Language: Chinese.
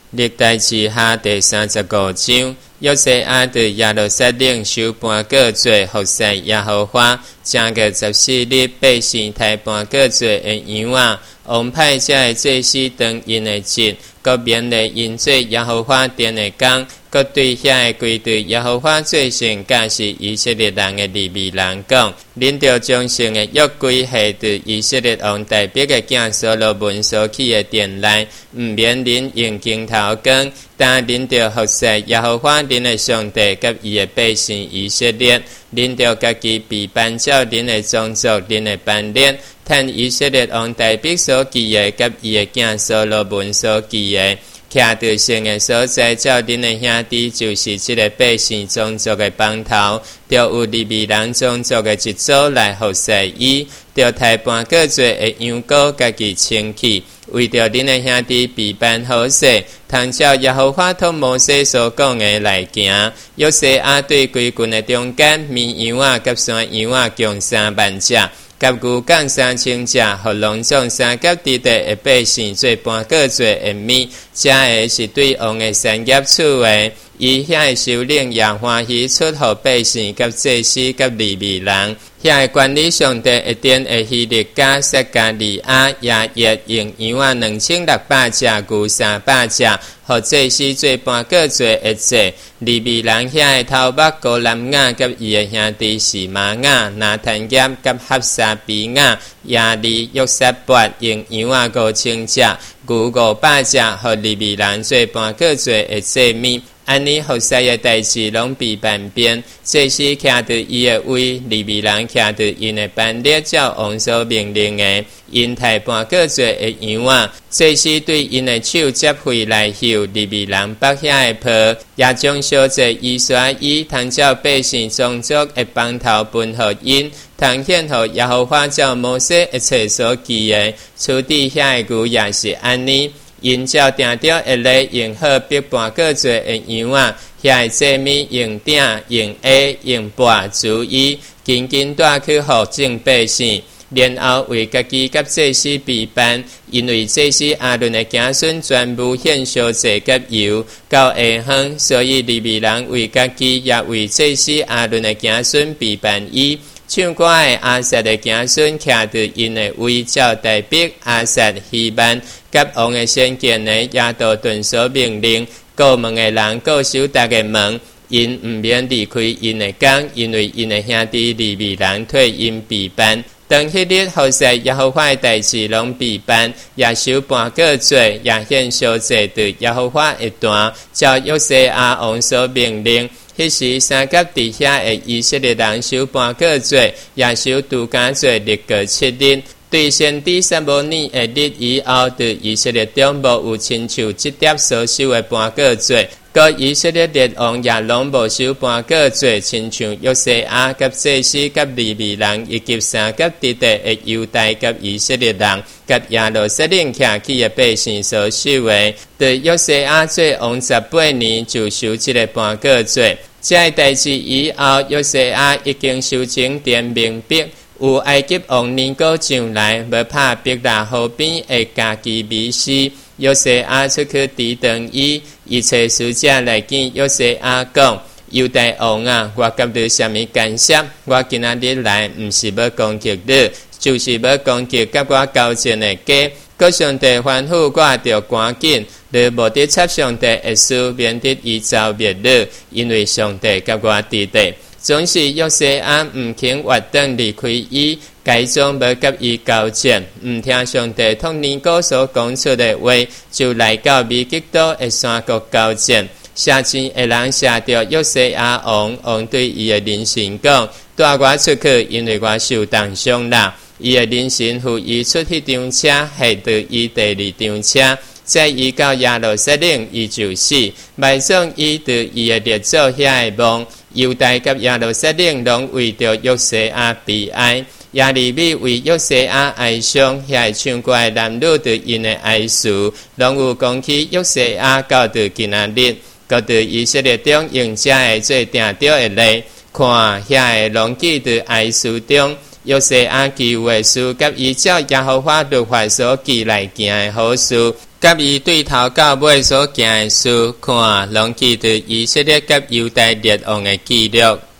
历代志下第35章，约西亚对耶路撒冷收搬过罪，服侍耶和华。正月14日，百姓抬搬过罪的羊仔，王派这的祭司当因的节，各免了因做耶和华殿的工。各对遐个归对耶和华最圣，甲是以色列人的利未人讲：恁着将圣的约柜下对以色列王大逼的囝所罗门所起的殿内，毋免恁用镜头光，但恁着服侍耶和华恁的上帝，甲伊的百姓以色列。恁着家己被颁照恁的宗族、恁的班列，趁以色列王大逼所记的，甲伊的囝所罗门所记的。徛在圣的所在，照恁的兄弟，就是这个百姓宗族的帮头，就有利未人宗族的一组来服侍伊，就抬搬过罪的羊羔，家己清气，为着恁的兄弟被办好势，通照耶和华托摩西所讲的来行。约西亚对规群的中间，绵羊仔甲山羊仔共3万只。甲牛降3000只，互隆重三甲地地的百姓做搬过罪的面，这个是对王的产业处的。伊遐个首领也欢喜出互百姓、甲祭司、甲利未人。遐个管理上帝一殿的希律家、撒加利亚也用羊仔2600只、牛300只，互祭司做搬过罪的祭。利未人遐个头目高兰雅甲伊的兄弟是玛雅、拿坦业甲哈沙比雅、亚利、约撒伯用羊仔5000只、牛500只，互利未人做搬过罪的祭面。安尼服侍的代志拢被办变，祭司徛伫伊的位，利未人徛伫因的班列，照王所命令的。因抬搬过罪的羊仔，祭司对因的手接回来后，利未人拔遐的皮，也将小者以刷伊，通照百姓宗族的帮头分互因，通显互耶和华照摩西一切所记的。处理遐的牛也是安尼。因照定着一类用好必搬过罪的羊仔，遐个祭面用鼎、用耙、用钵煮伊，紧紧带去互众百姓，然后为家己甲祭司备办，因为祭司阿伦的子孙全部献烧祭甲油，到下昏，所以利未人为家己也为祭司阿伦的子孙备办伊。唱歌的阿撒的子孙徛伫因的位，照代笔阿撒、希班，甲王的先见的亚多顿所命令，各门的人各守逐个门，因毋免离开因的工，因为因的兄弟利未人替因备办。当迄日服侍耶和华的代志拢备办，也收搬过罪，也献烧祭对耶和华一段，照约西亚王所命令。迄时三甲地遐的以色列人收搬过罪，也收度假罪历过7日。对先知撒母耳的日以后，对以色列中无有亲像这点所收的搬过罪。个以色列列王也拢无收搬过罪，亲像约西亚甲祭司甲利未人，以及三甲地地的犹大甲以色列人，甲耶路撒冷徛起的百姓所收的。对约西亚做王18年，就收这个搬过罪。这个代志以后，约西亚已经修整殿明笔。有埃及王年糕上来，要拍逼拉河边的家己米斯。约西亚出去抵挡伊，伊找使者来见约西亚讲：犹大王啊，我感到什么感谢？我今仔日来，毋是要攻击你，就是要攻击甲我交战的家。各上帝吩咐我着赶紧，你无得插上帝的事，免得伊遭灭你，因为上帝甲我伫地。总是约西亚毋肯活动离开伊，改装要甲伊交战，毋听上帝通年糕所讲出的话，就来到米吉多的山谷交战。下前的人下着约西亚王，王对伊的人神讲：带我出去，因为我受重伤啦。伊的人神扶伊出迄张车，下到伊第2张车。在伊到耶路撒冷，伊就死。卖送伊对伊的列祖遐个梦。犹大甲耶路撒冷拢为着约西亚悲哀，亚利米为约西亚哀伤，遐唱歌的男女对因的哀思，拢有讲起约西亚到到今仔日，到到以色列中用这个做定着的例，看遐个拢记伫哀思中，约西亚求的事，甲依照耶和华律法所记来行的好事， 甲伊对头到尾所行的事，看拢记得以色列甲犹大列王的记录。